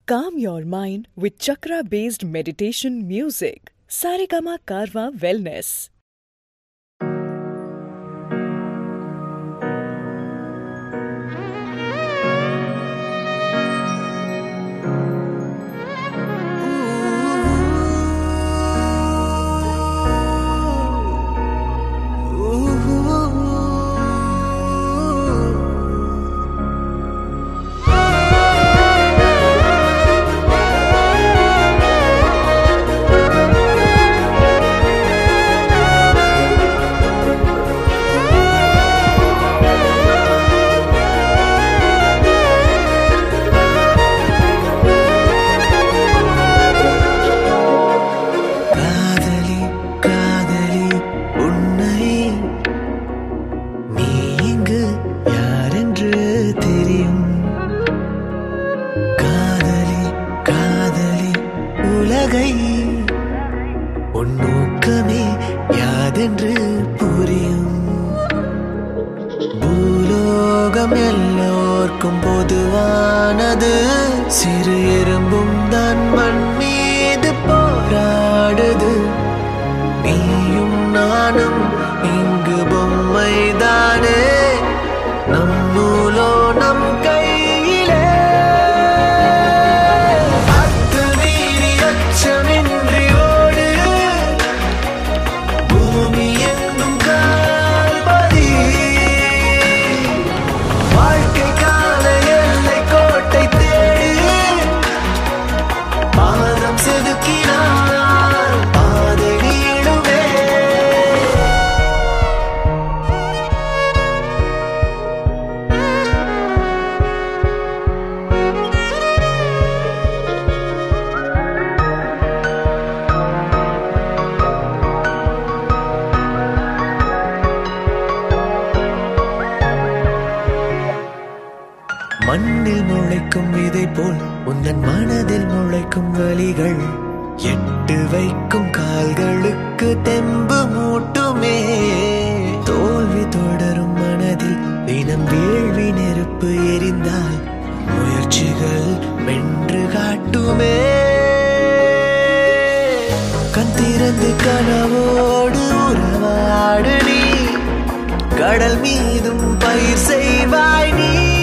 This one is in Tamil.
Calm your mind with chakra-based meditation music. Saregama Karwa Wellness. உன்னோக்கமே யாதென்று புரியும். பூலோகம் எல்லோர்க்கும் பொதுவானது. சிறு எறும்பும் தான் மண் மீது போராடுது. நீயும் நானும் இங்கு பொம்மைதானே, நம் நூலோ நம் கையிலே. அத்துமீறி அச்சமின்றி ஓடு, பூமி என்னும் கால்பதி. வாழ்க்கைக்கான எல்லை கோட்டை தேடி, பாதம் செதுக்கினார் பாதை நீடுமே. மண்ணில் முளைக்கும் விதை போல் உந்தன் மனதில் முளைக்கும் வலிகள், எட்டு வைக்கும் கால்களுக்கு தெம்பு மூட்டுமே. தோல்வி தொடரும் மனதில் தினம் வேள்வி நெருப்பு எரிந்தால் முயற்சிகள் வென்று காட்டுமே. கண் திறந்து கனவோடு உறவாடு நீ, கடல் மீதும் பயிர் செய்வாய் நீ.